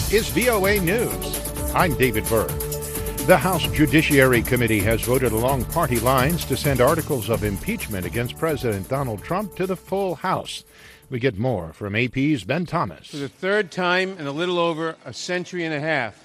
is VOA News. I'm David Byrd. The House Judiciary Committee has voted along party lines to send articles of impeachment against President Donald Trump to the full House. We get more from AP's Ben Thomas. For the third time in a little over a century and a half,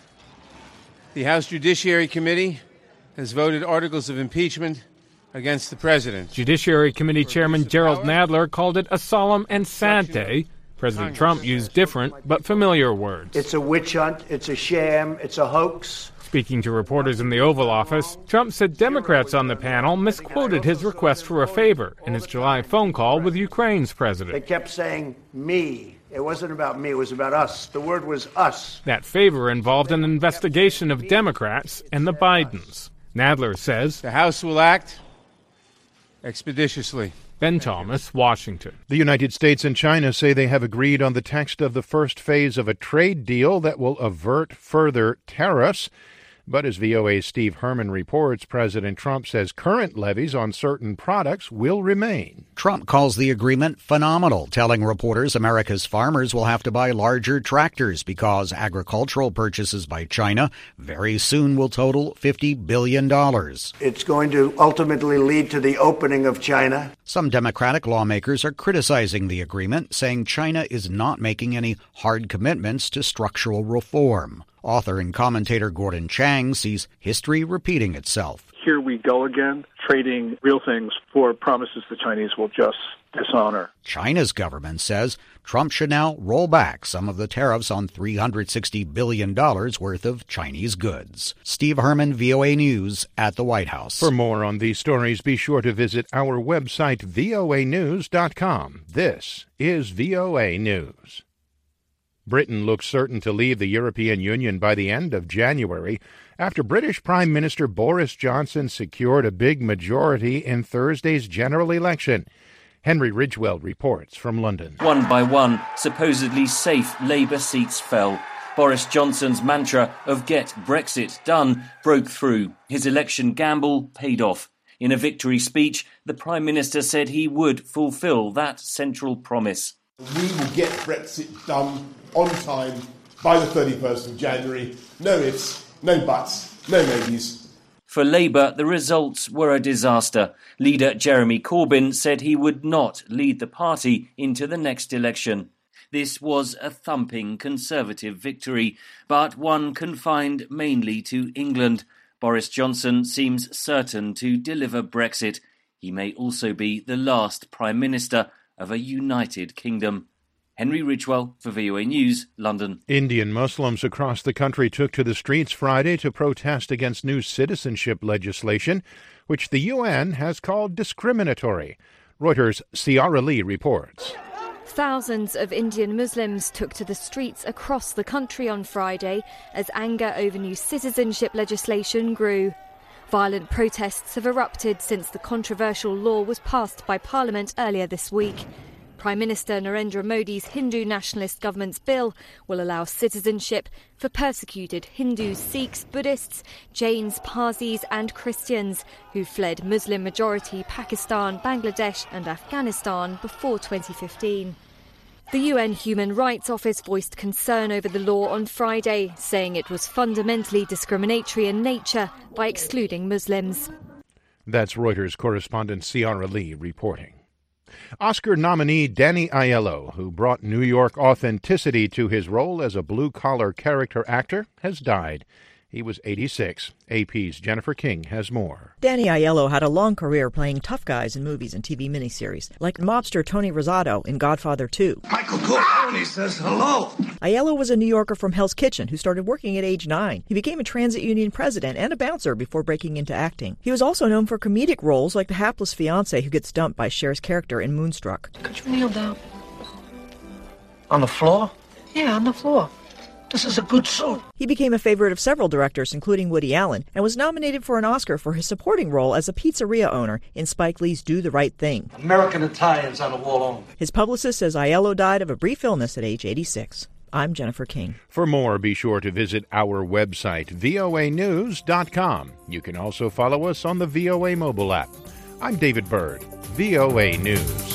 the House Judiciary Committee has voted articles of impeachment against the president. Judiciary Committee Chairman Gerald Nadler called it a solemn and sad day. President Trump used different but familiar words. It's a witch hunt, it's a sham, it's a hoax. Speaking to reporters in the Oval Office, Trump said Democrats on the panel misquoted his request for a favor in his July phone call with Ukraine's president. They kept saying, me. It wasn't about me, it was about us. The word was us. That favor involved an investigation of Democrats and the Bidens. Nadler says the House will act expeditiously. Ben Thomas, Washington. The United States and China say they have agreed on the text of the first phase of a trade deal that will avert further tariffs. But as VOA's Steve Herman reports, President Trump says current levies on certain products will remain. Trump calls the agreement phenomenal, telling reporters America's farmers will have to buy larger tractors because agricultural purchases by China very soon will total $50 billion. It's going to ultimately lead to the opening of China. Some Democratic lawmakers are criticizing the agreement, saying China is not making any hard commitments to structural reform. Author and commentator Gordon Chang sees history repeating itself. Here we go again, trading real things for promises the Chinese will just dishonor. China's government says Trump should now roll back some of the tariffs on $360 billion worth of Chinese goods. Steve Herman, VOA News at the White House. For more on these stories, be sure to visit our website, voanews.com. This is VOA News. Britain looks certain to leave the European Union by the end of January after British Prime Minister Boris Johnson secured a big majority in Thursday's general election. Henry Ridgwell reports from London. One by one, supposedly safe Labour seats fell. Boris Johnson's mantra of "Get Brexit done" broke through. His election gamble paid off. In a victory speech, the Prime Minister said he would fulfil that central promise. We will get Brexit done on time by the 31st of January. No ifs, no buts, no maybes. For Labour, the results were a disaster. Leader Jeremy Corbyn said he would not lead the party into the next election. This was a thumping Conservative victory, but one confined mainly to England. Boris Johnson seems certain to deliver Brexit. He may also be the last Prime Minister of a united kingdom. Henry Ridgwell for VOA News, London. Indian Muslims across the country took to the streets Friday to protest against new citizenship legislation, which the UN has called discriminatory. Reuters' Ciara Lee reports. Thousands of Indian Muslims took to the streets across the country on Friday as anger over new citizenship legislation grew. Violent protests have erupted since the controversial law was passed by Parliament earlier this week. Prime Minister Narendra Modi's Hindu nationalist government's bill will allow citizenship for persecuted Hindus, Sikhs, Buddhists, Jains, Parsis and Christians who fled Muslim-majority Pakistan, Bangladesh and Afghanistan before 2015. The UN Human Rights Office voiced concern over the law on Friday, saying it was fundamentally discriminatory in nature by excluding Muslims. That's Reuters correspondent Ciara Lee reporting. Oscar nominee Danny Aiello, who brought New York authenticity to his role as a blue-collar character actor, has died. He was 86. AP's Jennifer King has more. Danny Aiello had a long career playing tough guys in movies and TV miniseries, like mobster Tony Rosado in Godfather 2. Michael Corleone says hello. Aiello was a New Yorker from Hell's Kitchen who started working at age 9. He became a transit union president and a bouncer before breaking into acting. He was also known for comedic roles like the hapless fiancé who gets dumped by Cher's character in Moonstruck. Could you kneel down? On the floor? Yeah, on the floor. This is a good suit. He became a favorite of several directors, including Woody Allen, and was nominated for an Oscar for his supporting role as a pizzeria owner in Spike Lee's Do the Right Thing. American Italians on the wall only. His publicist says Aiello died of a brief illness at age 86. I'm Jennifer King. For more, be sure to visit our website, voanews.com. You can also follow us on the VOA mobile app. I'm David Byrd, VOA News.